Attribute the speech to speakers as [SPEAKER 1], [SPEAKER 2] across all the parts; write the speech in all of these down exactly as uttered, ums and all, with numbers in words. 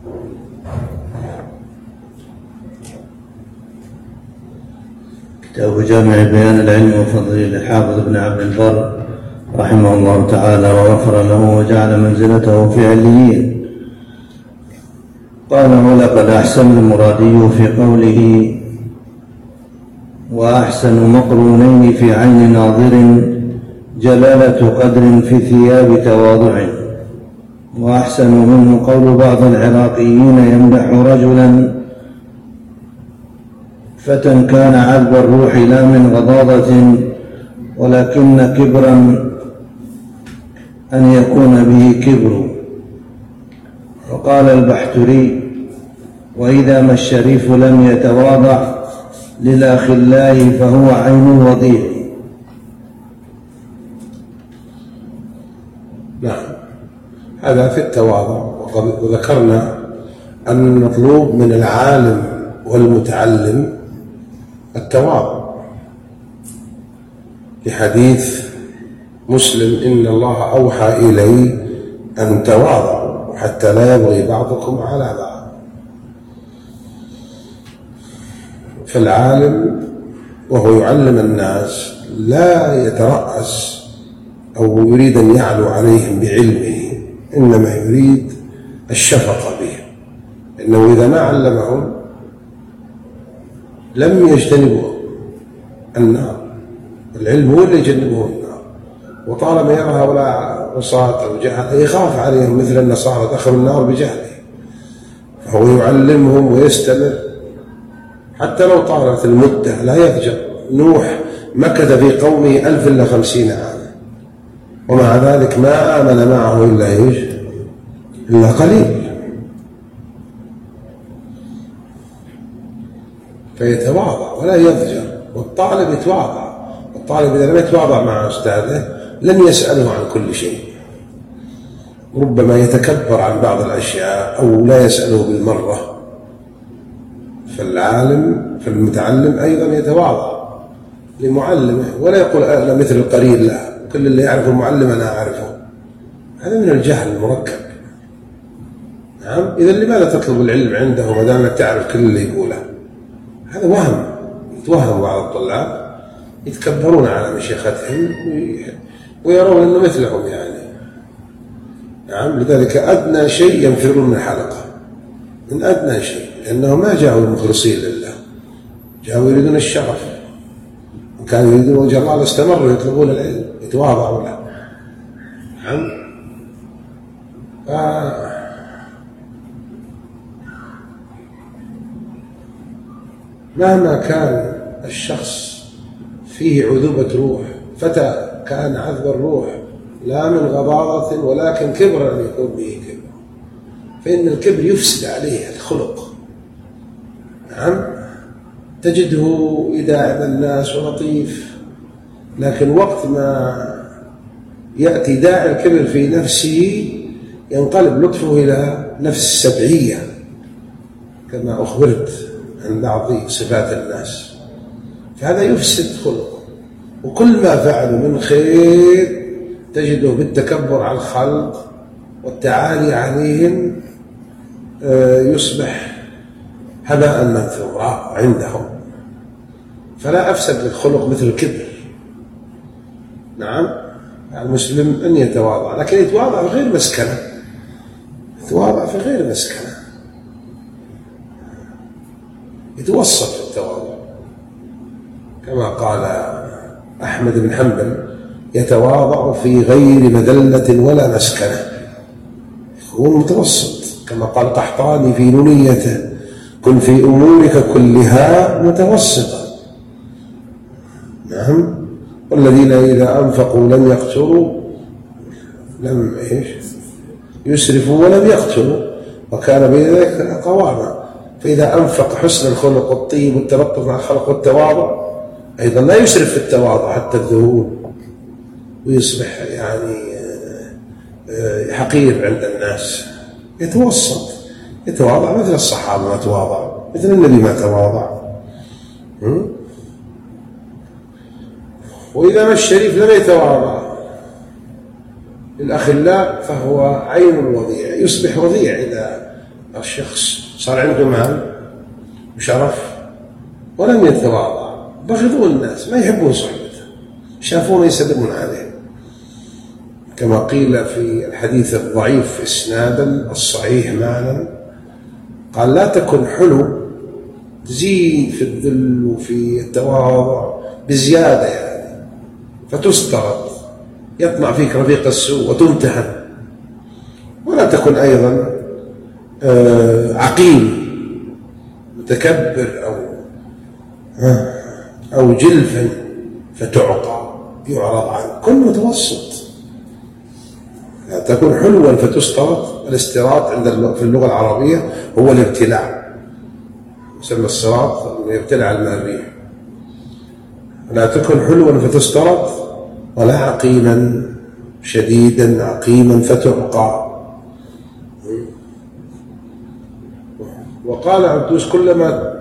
[SPEAKER 1] كتاب جامع بيان العلم وفضله للحافظ ابن عبد البر رحمه الله تعالى وغفر له وجعل منزلته في عليين. قال: ولقد أحسن المرادي في قوله: وأحسن مقرونين في عين ناظر جلالة قدر في ثياب تواضع. وأحسن منه قول بعض العراقيين يمدح رجلا فتى كان عذب الروح لا من غضاضة ولكن كبرا أن يكون به كبر. وقال البحتري: وإذا ما الشريف لم يتواضع للأخلاء فهو عين الوضيع.
[SPEAKER 2] نعم، هذا في التواضع. وذكرنا أن المطلوب من العالم والمتعلم التواضع، لحديث مسلم: إن الله أوحى إلي أن تواضعوا حتى لا يبغي بعضكم على بعض. فالعالم وهو يعلم الناس لا يترأس أو يريد أن يعلو عليهم بعلمه، إنما يريد الشفقة بهم، إنه إذا ما علمهم لم يجتنبوا النار. العلم هو اللي يجنبه النار. وطالما يرى هؤلاء عصاة أو جهل يخاف عليهم مثل النصارى دخلوا النار بجهله، فهو يعلمهم ويستمر حتى لو طالت المدة لا يفجر. نوح مكث في قومه ألف إلا خمسين عاما ومع ذلك ما آمن معه إلا إيش؟ إلا قليل. فيتواضع ولا يفجر. والطالب يتواضع، والطالب إذا لم يتواضع مع أستاذه لن يسأله عن كل شيء، ربما يتكبر عن بعض الأشياء أو لا يسأله بالمرة. فالعالم فالمتعلم أيضا يتواضع لمعلمه ولا يقول أنا مثل القرين، لا، كل اللي يعرف المعلم أنا أعرفه. هذا من الجهل المركب. نعم، إذا لماذا تطلب العلم عنده ما دام تعرف كل اللي يقوله؟ هذا وهم. يتوهم بعض الطلاب يتكبرون على مشيختهم ويرون أنه مثلهم يعني. نعم، لذلك أدنى شيء ينفرون من الحلقة، من أدنى شيء، لأنه ما جاءوا المخلصين لله، جاءوا يريدون الشرف. وكانوا يريدون وجه الله استمروا يطلبون العلم، يتواضعوا له. نعم. ف... مهما كان الشخص فيه عذوبة روح، فتى كان عذب الروح لا من غضاضة ولكن كبر أن يكون به كبر، فإن الكبر يفسد عليه الخلق. نعم، تجده يداعب الناس ولطيف، لكن وقت ما يأتي داعي الكبر في نفسه ينقلب لطفه إلى نفس سبعية كما أخبرت عن بعض صفات الناس. فهذا يفسد خلقه. وكل ما فعلوا من خير تجده بالتكبر على الخلق والتعالي عليهم يصبح هباء منثورا عندهم. فلا أفسد للخلق مثل الكبر. نعم، المسلم أن يتواضع، لكن يتواضع في غير مسكنة، يتواضع في غير مسكنة، يتوسط في التواضع، كما قال أحمد بن حنبل: يتواضع في غير مذلة ولا مسكنة، يكون متوسط، كما قال قحطاني في نونيته: كن في أمورك كلها متوسطا. نعم، والذين إذا أنفقوا لم يقتروا لم إيش يسرفوا ولم يقتروا وكان بين ذلك قواما. فإذا أنفق حسن الخلق والطيب والتلطف مع الخلق والتواضع أيضا لا يسرف في التواضع حتى الذهول ويصبح يعني حقير عند الناس، يتوسط، يتواضع مثل الصحابة ما تواضع، مثل النبي ما تواضع. وإذا ما الشريف لم يتواضع للأخلاء فهو عين الوضيع، يصبح وضيع إذا الشخص صار عنده مال وشرف ولم يتواضع، بغضوا الناس، ما يحبون صحبته، شافونه يسلمون عليه، كما قيل في الحديث الضعيف إسنادا الصحيح معنى، قال: لا تكن حلو، تزيد في الذل وفي التواضع بزيادة يعني، فتسترد، يطمع فيك رفيق السوء وتمتهن. ولا تكن أيضا عقيم متكبر أو أو جلفا فتعقى يعرض عنه، كن متوسط. لا تكن حلوا فتسترد. الاستراط عند في اللغة العربية هو الابتلاع، يسمى الصراط يبتلع الماء الريح. لا تكن حلوا فتسترد ولا عقيما شديدا عقيما فتعقى. وقال عبدوس: كلما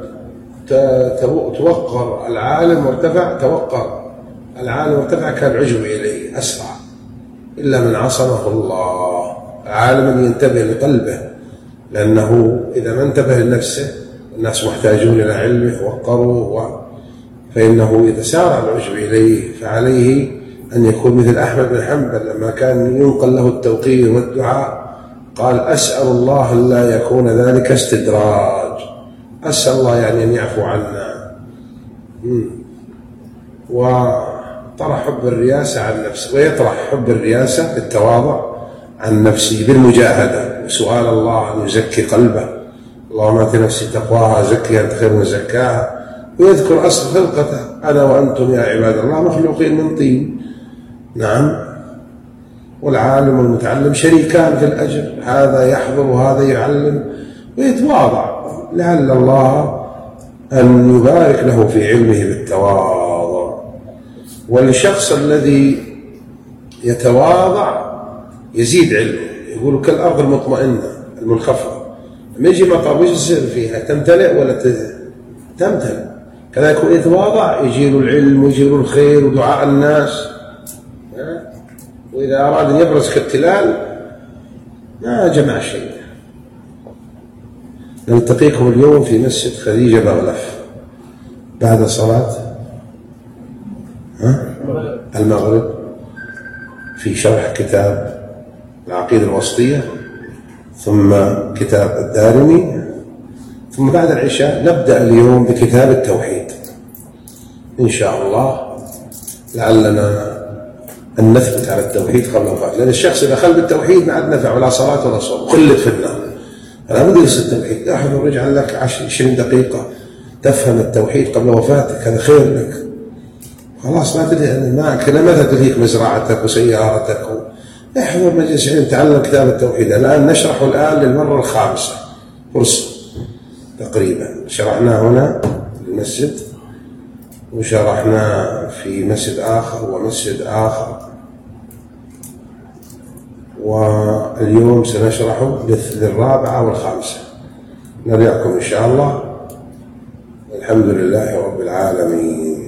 [SPEAKER 2] توقر العالم وارتفع توقر العالم وارتفع كان عجب إليه أسرع، إلا من عصمه الله. عالما ينتبه لقلبه، لأنه إذا ما انتبه لنفسه الناس محتاجون إلى علمه وقروه، فإنه يتسارع العجب إليه. فعليه أن يكون مثل أحمد بن حنبل لما كان ينقل له التوقير والدعاء قال: أسأل الله لا يكون ذلك استدراج، أسأل الله يعني أن يعفو عنا. وطرح حب الرياسة عن نفسه، ويطرح حب الرياسة بالتواضع عن نفسه بالمجاهدة وسؤال الله أن يزكي قلبه. اللهم آت نفسي تقواها زكها أنت خير من زكاها. ويذكر أصل خلقته: أنا وأنتم يا عباد الله مخلوقين من طين. نعم. والعالم والمتعلم شريكان في الأجر، هذا يحضر وهذا يعلم، ويتواضع لعل الله أن يبارك له في علمه بالتواضع. والشخص الذي يتواضع يزيد علمه، يقول كالأرض المطمئنة المنخفضة، لما يجي مطر وش يصير فيها؟ تمتلئ ولا تمتلئ؟ كذا يكون يتواضع يجي له العلم ويجي له الخير ودعاء الناس. وإذا أراد أن يبرز كالتلال ما جمع شيء. نلتقيكم اليوم في مسجد خديجة بغلف بعد صلاة المغرب في شرح كتاب العقيدة الوسطية، ثم كتاب الدارمي، ثم بعد العشاء نبدأ اليوم بكتاب التوحيد إن شاء الله، لعلنا أن نثبت على التوحيد قبل الوفاة. لأن الشخص إذا خل بالتوحيد ما عاد نفع ولا صلاة ولا صوم، خلت في النار. أنا بدرس التوحيد، أحد رجع لك عشرين دقيقة تفهم التوحيد قبل وفاتك، هذا خير لك. خلاص ما تدري معك متى تلهيك مزرعتك وسيارتك. احضر مجلس علم تعلم كتاب التوحيد. الآن نشرحه الآن للمرة الخامسة فرصة تقريبا. شرحناه هنا في المسجد، وشرحنا في مسجد آخر ومسجد آخر، واليوم سنشرحه للرابعة والخامسة. نرجعكم إن شاء الله. الحمد لله رب العالمين.